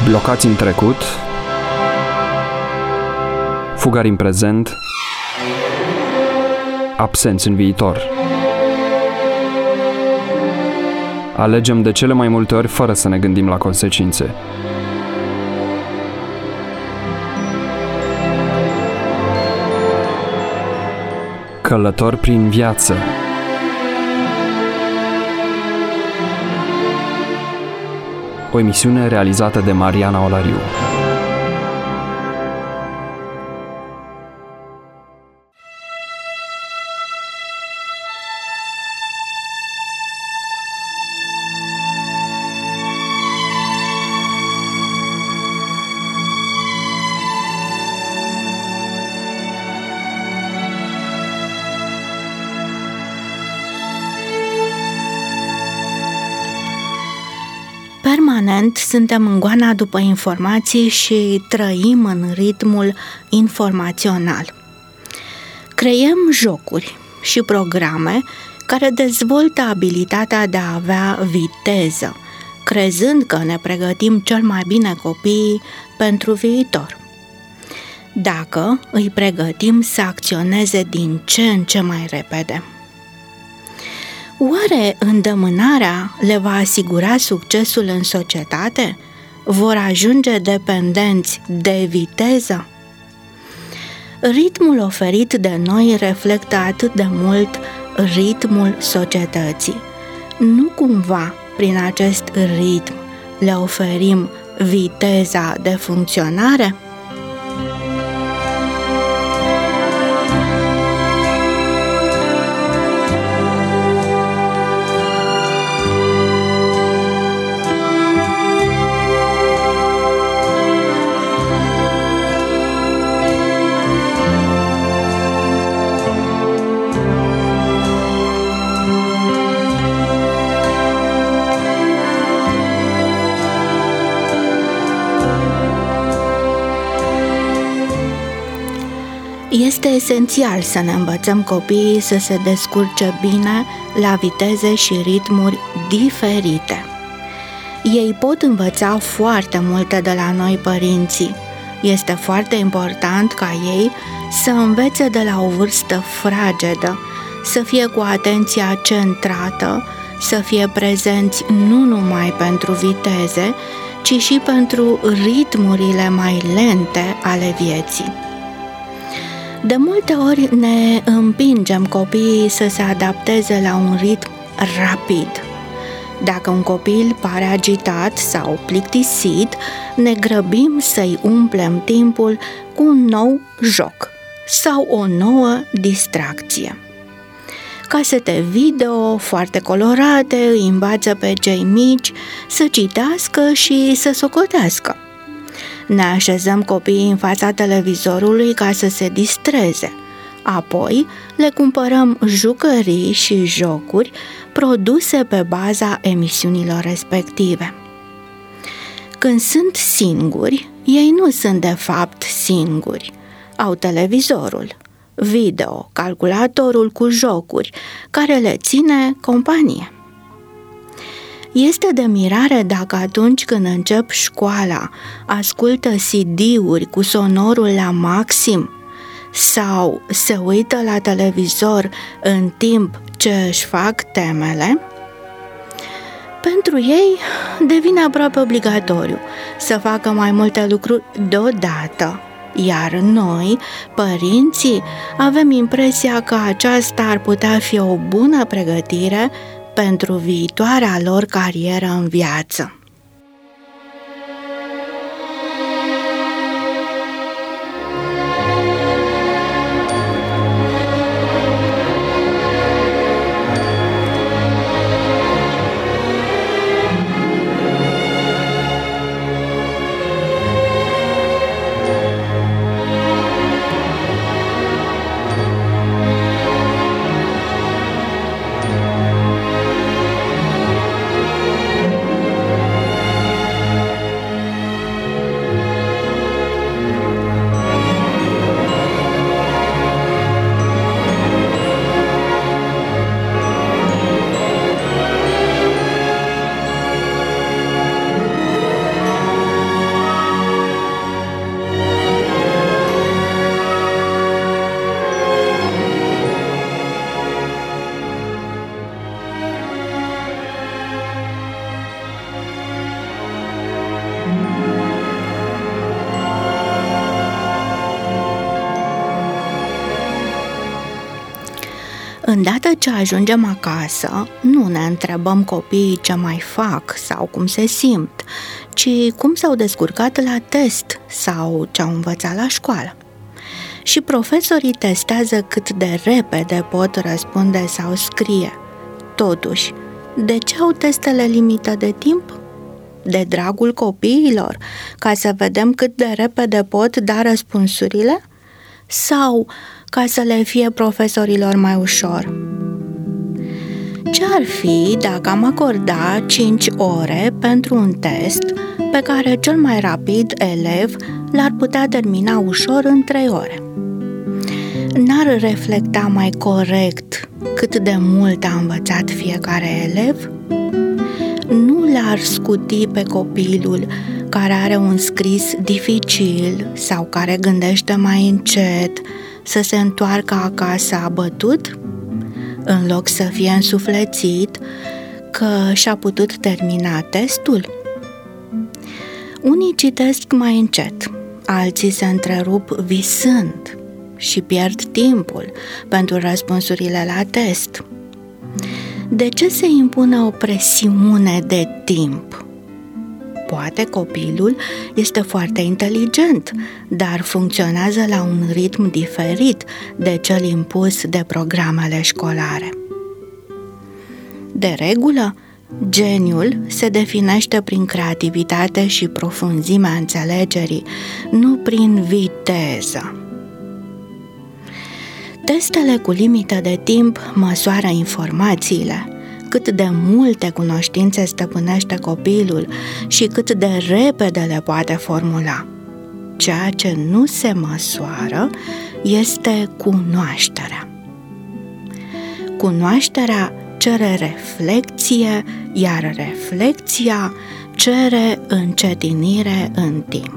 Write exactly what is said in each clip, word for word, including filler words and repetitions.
Blocați în trecut, fugari în prezent, absenți în viitor. Alegem de cele mai multe ori fără să ne gândim la consecințe. Călător prin viață. O emisiune realizată de Mariana Olariu. Permanent suntem în goana după informații și trăim în ritmul informațional. Creăm jocuri și programe care dezvoltă abilitatea de a avea viteză, crezând că ne pregătim cel mai bine copiii pentru viitor. Dacă îi pregătim să acționeze din ce în ce mai repede. Oare îndemânarea le va asigura succesul în societate? Vor ajunge dependenți de viteză? Ritmul oferit de noi reflectă atât de mult ritmul societății. Nu cumva prin acest ritm le oferim viteza de funcționare? Este esențial să ne învățăm copiii să se descurce bine la viteze și ritmuri diferite. Ei pot învăța foarte multe de la noi, părinții. Este foarte important ca ei să învețe de la o vârstă fragedă, să fie cu atenția centrată, să fie prezenți nu numai pentru viteze, ci și pentru ritmurile mai lente ale vieții. De multe ori ne împingem copiii să se adapteze la un ritm rapid. Dacă un copil pare agitat sau plictisit, ne grăbim să-i umplem timpul cu un nou joc sau o nouă distracție. Casete video foarte colorate îi învață pe cei mici să citească și să socotească. Ne așezăm copiii în fața televizorului ca să se distreze. Apoi le cumpărăm jucării și jocuri produse pe baza emisiunilor respective. Când sunt singuri, ei nu sunt de fapt singuri. Au televizorul, video, calculatorul cu jocuri, care le ține companie. Este de mirare dacă atunci când încep școala ascultă C D-uri cu sonorul la maxim sau se uită la televizor în timp ce își fac temele. Pentru ei devine aproape obligatoriu să facă mai multe lucruri deodată, iar noi, părinții, avem impresia că aceasta ar putea fi o bună pregătire pentru viitoarea lor carieră în viață. Îndată ce ajungem acasă, nu ne întrebăm copiii ce mai fac sau cum se simt, ci cum s-au descurcat la test sau ce au învățat la școală. Și profesorii testează cât de repede pot răspunde sau scrie. Totuși, de ce au testele limită de timp? De dragul copiilor, ca să vedem cât de repede pot da răspunsurile? Sau ca să le fie profesorilor mai ușor? Ce-ar fi dacă am acorda cinci ore pentru un test pe care cel mai rapid elev l-ar putea termina ușor în trei ore? N-ar reflecta mai corect cât de mult a învățat fiecare elev? Nu l-ar scuti pe copilul care are un scris dificil sau care gândește mai încet să se întoarcă acasă abătut, în loc să fie însuflețit că și-a putut termina testul? Unii citesc mai încet, alții se întrerup visând și pierd timpul pentru răspunsurile la test. De ce se impune o presiune de timp? Poate copilul este foarte inteligent, dar funcționează la un ritm diferit de cel impus de programele școlare. De regulă, geniul se definește prin creativitate și profunzimea înțelegerii, nu prin viteză. Testele cu limită de timp măsoară informațiile, cât de multe cunoștințe stăpânește copilul și cât de repede le poate formula. Ceea ce nu se măsoară este cunoașterea. Cunoașterea cere reflecție, iar reflecția cere încetinire în timp.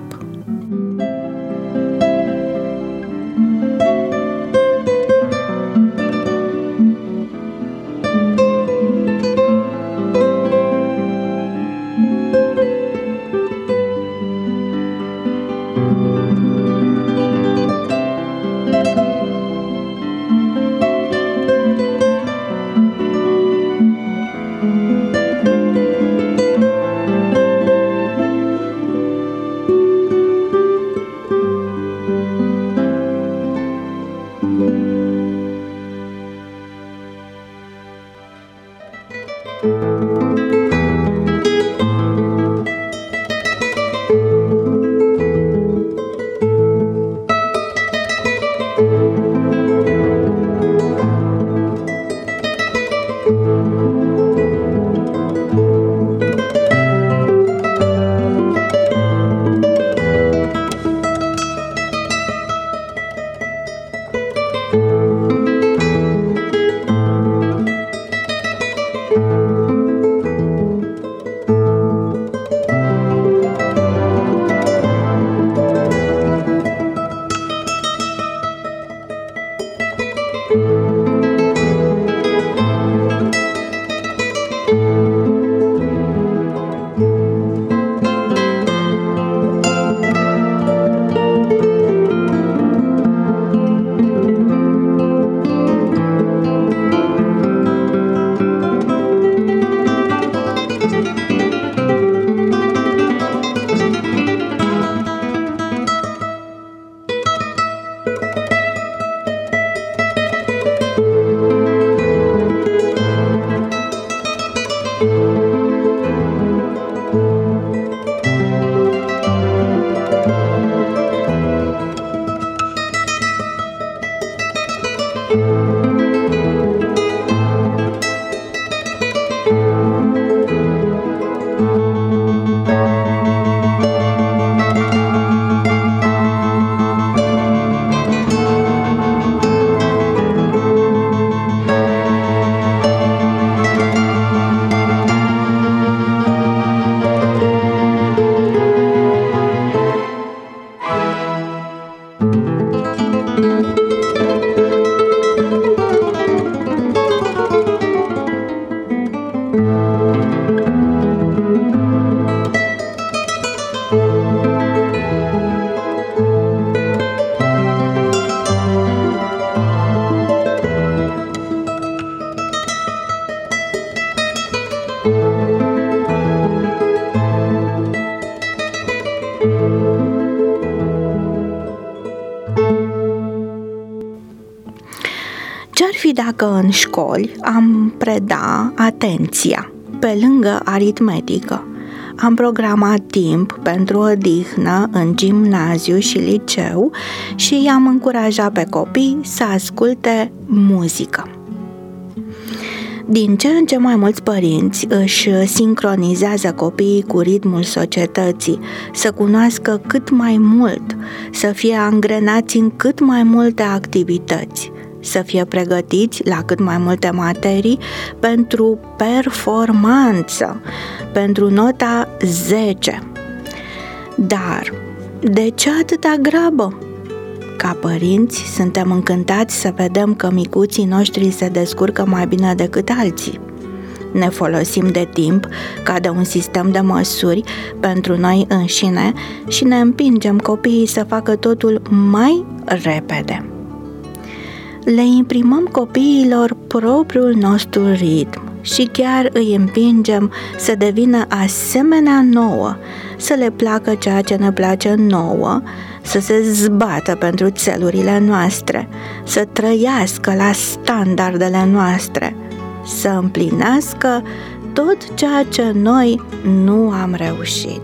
dacă în școli am preda atenția pe lângă aritmetică, am programat timp pentru odihnă în gimnaziu și liceu și i-am încurajat pe copii să asculte muzică. Din ce în ce mai mulți părinți își sincronizează copiii cu ritmul societății, să cunoască cât mai mult, să fie angrenați în cât mai multe activități, să fie pregătiți la cât mai multe materii pentru performanță, pentru nota zece. Dar de ce atâta grabă? Ca părinți, suntem încântați să vedem că micuții noștri se descurcă mai bine decât alții. Ne folosim de timp ca de un sistem de măsuri pentru noi înșine și ne împingem copiii să facă totul mai repede. Le imprimăm copiilor propriul nostru ritm și chiar îi împingem să devină asemenea nouă, să le placă ceea ce ne place nouă, să se zbată pentru țelurile noastre, să trăiască la standardele noastre, să împlinească tot ceea ce noi nu am reușit.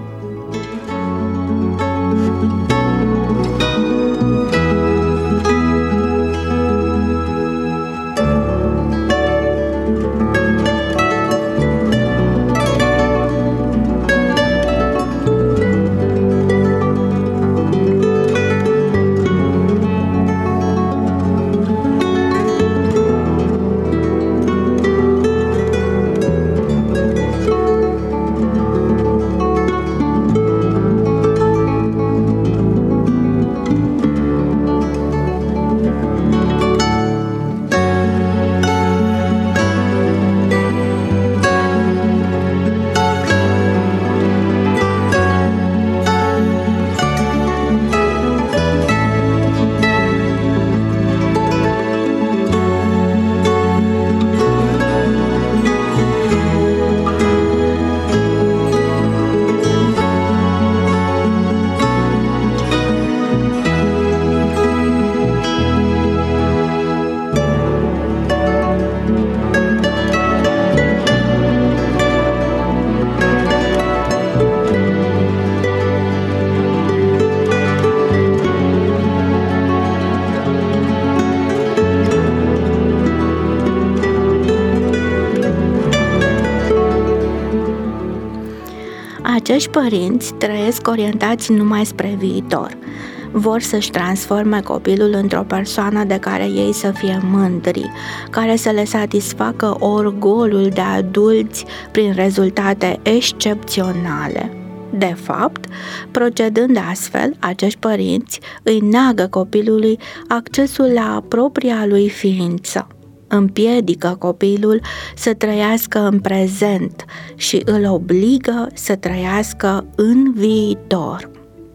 Acești părinți trăiesc orientați numai spre viitor. Vor să-și transforme copilul într-o persoană de care ei să fie mândri, care să le satisfacă orgolul de adulți prin rezultate excepționale. De fapt, procedând astfel, acești părinți îi neagă copilului accesul la propria lui ființă. Împiedică copilul să trăiască în prezent și îl obligă să trăiască în viitor.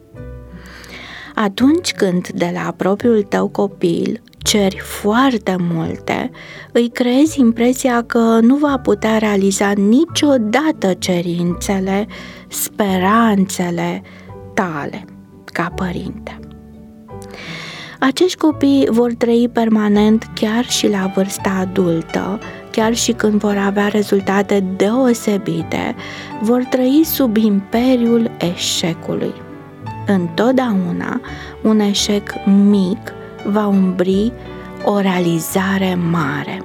Atunci când de la propriul tău copil ceri foarte multe, îi creezi impresia că nu va putea realiza niciodată cerințele, speranțele tale ca părinte. Acești copii vor trăi permanent chiar și la vârsta adultă, chiar și când vor avea rezultate deosebite, vor trăi sub imperiul eșecului. Întotdeauna un eșec mic va umbri o realizare mare.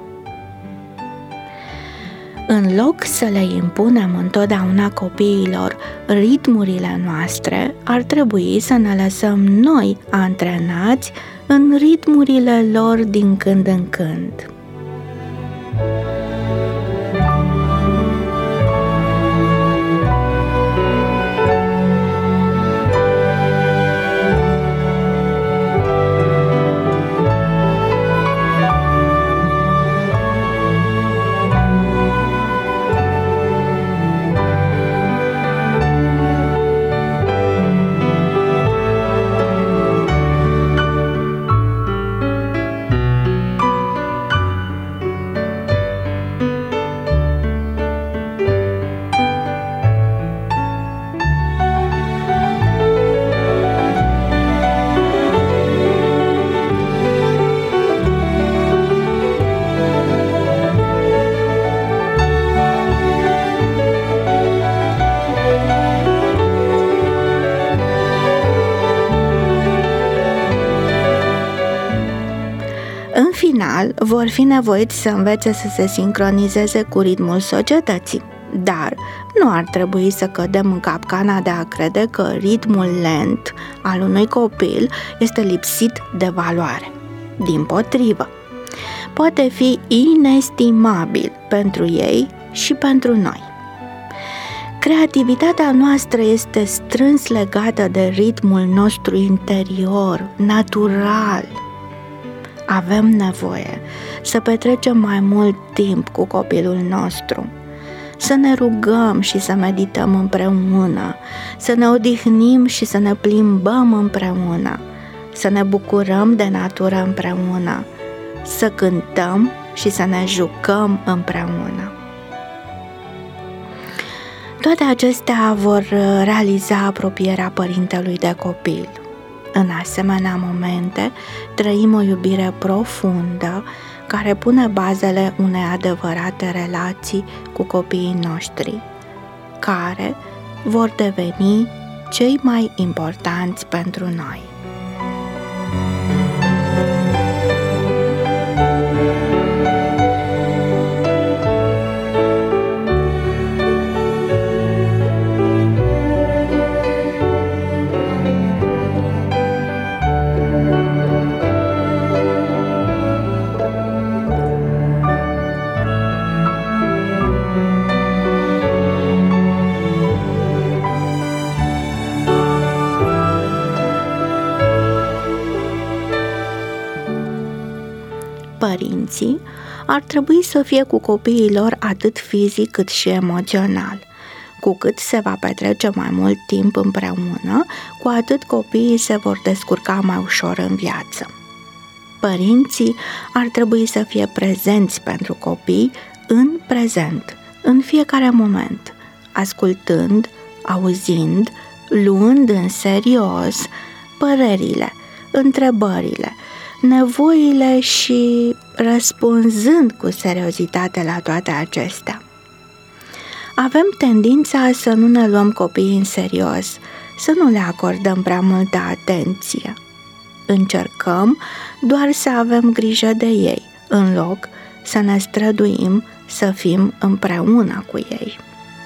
În loc să le impunem întotdeauna copiilor ritmurile noastre, ar trebui să ne lăsăm noi antrenați în ritmurile lor din când în când. final, vor fi nevoiți să învețe să se sincronizeze cu ritmul societății. Dar nu ar trebui să cădem în capcana de a crede că ritmul lent al unui copil este lipsit de valoare. Dimpotrivă, poate fi inestimabil pentru ei și pentru noi. Creativitatea noastră este strâns legată de ritmul nostru interior, natural. Avem nevoie să petrecem mai mult timp cu copilul nostru, să ne rugăm și să medităm împreună, să ne odihnim și să ne plimbăm împreună, să ne bucurăm de natură împreună, să cântăm și să ne jucăm împreună. Toate acestea vor realiza apropierea părintelui de copil. În asemenea momente trăim o iubire profundă care pune bazele unei adevărate relații cu copiii noștri, care vor deveni cei mai importanți pentru noi. Părinții ar trebui să fie cu copiii lor atât fizic cât și emoțional. Cu cât se va petrece mai mult timp împreună, cu atât copiii se vor descurca mai ușor în viață. Părinții ar trebui să fie prezenți pentru copii în prezent, în fiecare moment, ascultând, auzind, luând în serios părerile, întrebările, nevoile și răspunzând cu seriozitate la toate acestea. Avem tendința să nu ne luăm copiii în serios, să nu le acordăm prea multă atenție. Încercăm doar să avem grijă de ei, în loc să ne străduim să fim împreună cu ei.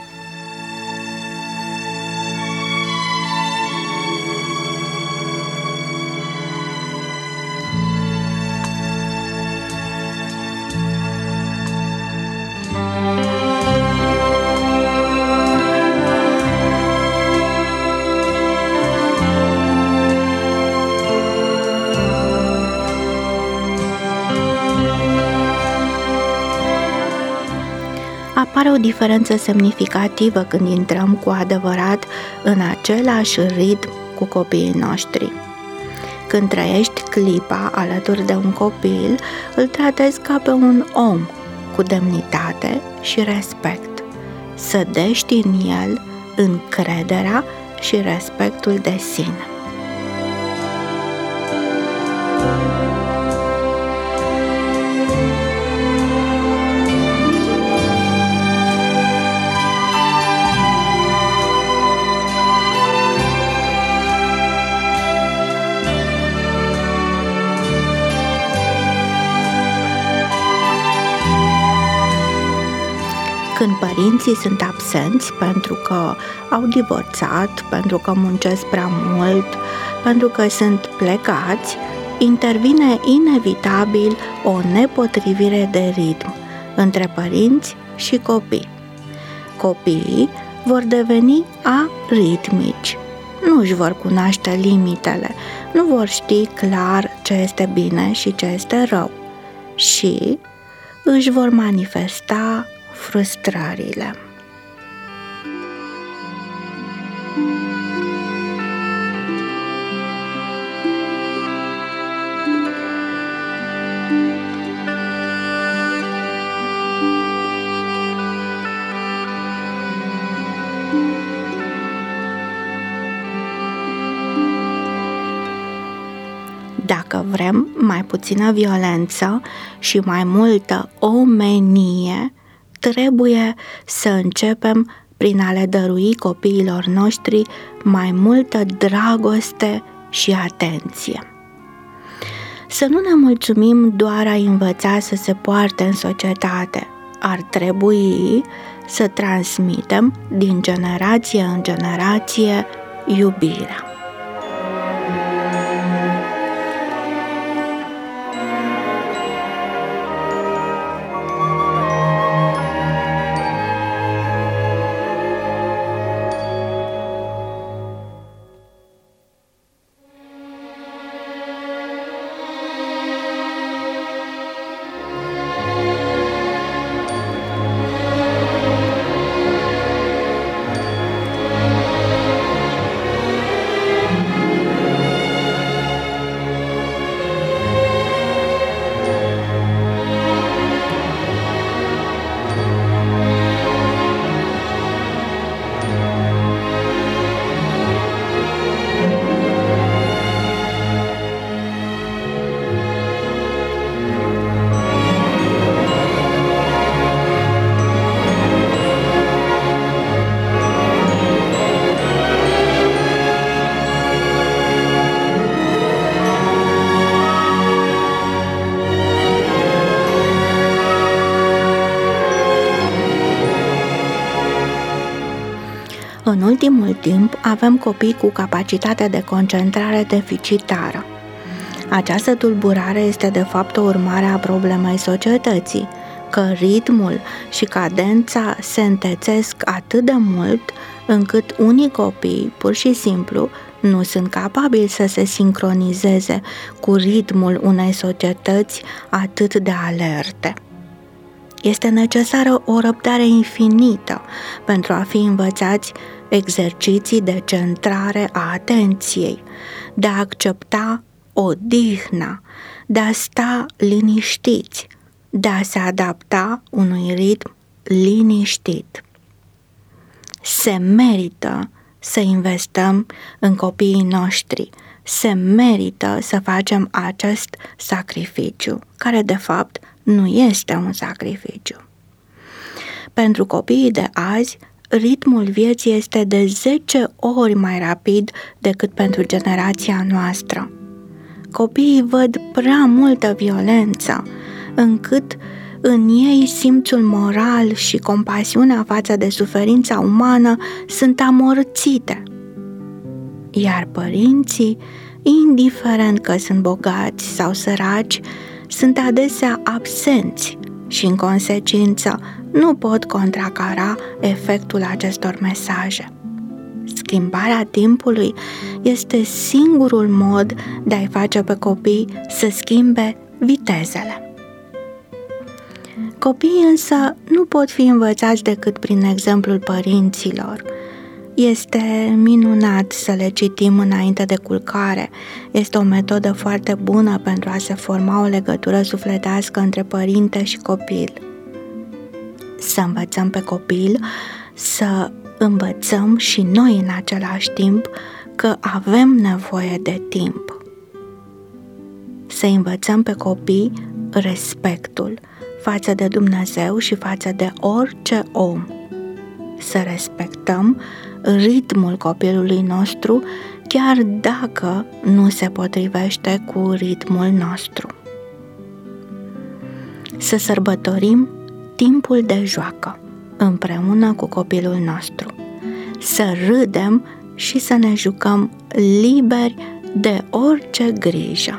Apare o diferență semnificativă când intrăm cu adevărat în același ritm cu copiii noștri. Când trăiești clipa alături de un copil, îl tratezi ca pe un om, cu demnitate și respect. Sădești în el încrederea și respectul de sine. Când părinții sunt absenți pentru că au divorțat, pentru că muncesc prea mult, pentru că sunt plecați, intervine inevitabil o nepotrivire de ritm între părinți și copii. Copiii vor deveni aritmici, nu își vor cunoaște limitele, nu vor ști clar ce este bine și ce este rău și își vor manifesta frustrările. Dacă vrem mai puțină violență și mai multă omenie, trebuie să începem prin a le dărui copiilor noștri mai multă dragoste și atenție. Să nu ne mulțumim doar a învăța să se poarte în societate. Ar trebui să transmitem din generație în generație iubirea. În ultimul timp avem copii cu capacitate de concentrare deficitară. Această tulburare este de fapt o urmare a problemei societății, că ritmul și cadența se întețesc atât de mult încât unii copii, pur și simplu, nu sunt capabili să se sincronizeze cu ritmul unei societăți atât de alerte. Este necesară o răbdare infinită pentru a fi învățați exerciții de centrare a atenției, de a accepta odihna, de a sta liniștiți, de a se adapta unui ritm liniștit. Se merită să investăm în copiii noștri, se merită să facem acest sacrificiu, care de fapt nu este un sacrificiu. Pentru copiii de azi, ritmul vieții este de zece ori mai rapid decât pentru generația noastră. Copiii văd prea multă violență, încât în ei simțul moral și compasiunea față de suferința umană sunt amorțite. Iar părinții, indiferent că sunt bogați sau săraci, sunt adesea absenți și, în consecință, nu pot contracara efectul acestor mesaje. Schimbarea timpului este singurul mod de a-i face pe copii să schimbe vitezele. Copiii însă nu pot fi învățați decât prin exemplul părinților. Este minunat să le citim înainte de culcare. Este o metodă foarte bună pentru a se forma o legătură sufletească între părinte și copil. Să învățăm pe copil, să învățăm și noi în același timp că avem nevoie de timp. Să învățăm pe copii respectul față de Dumnezeu și față de orice om. Să respectăm ritmul copilului nostru, chiar dacă nu se potrivește cu ritmul nostru. Să sărbătorim timpul de joacă împreună cu copilul nostru. Să râdem și să ne jucăm liberi de orice grijă.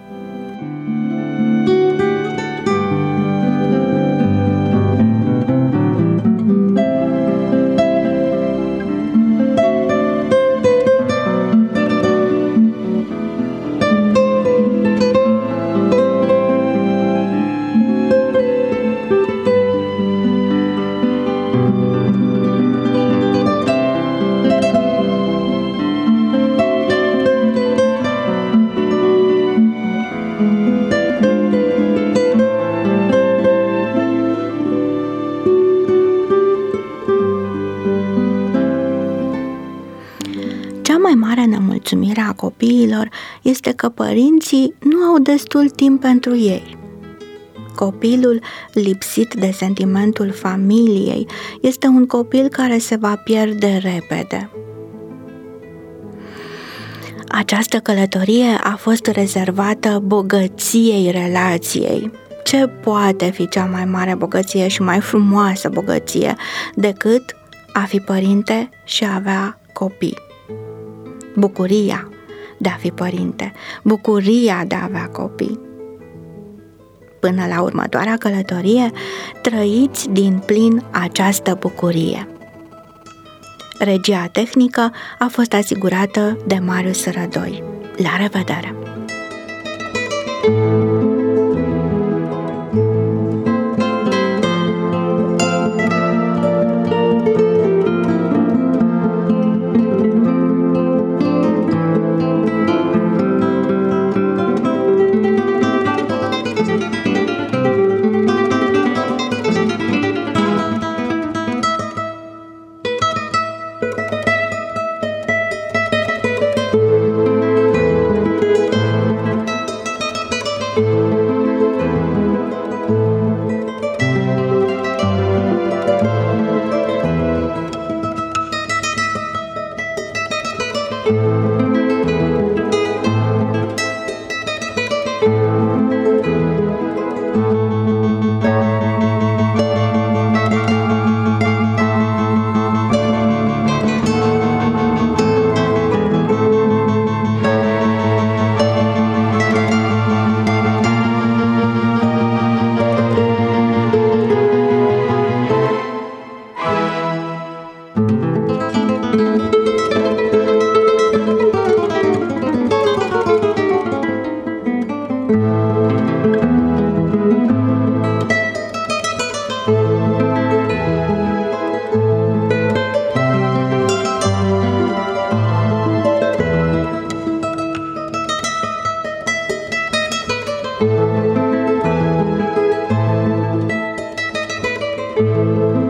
Nemulțumirea a copiilor este că părinții nu au destul timp pentru ei. Copilul lipsit de sentimentul familiei este un copil care se va pierde repede. Această călătorie a fost rezervată bogăției relației. Ce poate fi cea mai mare bogăție și mai frumoasă bogăție decât a fi părinte și a avea copii? Bucuria de a fi părinte, bucuria de a avea copii. Până la următoarea călătorie, trăiți din plin această bucurie. Regia tehnică a fost asigurată de Marius Rădoi. La revedere! Thank you.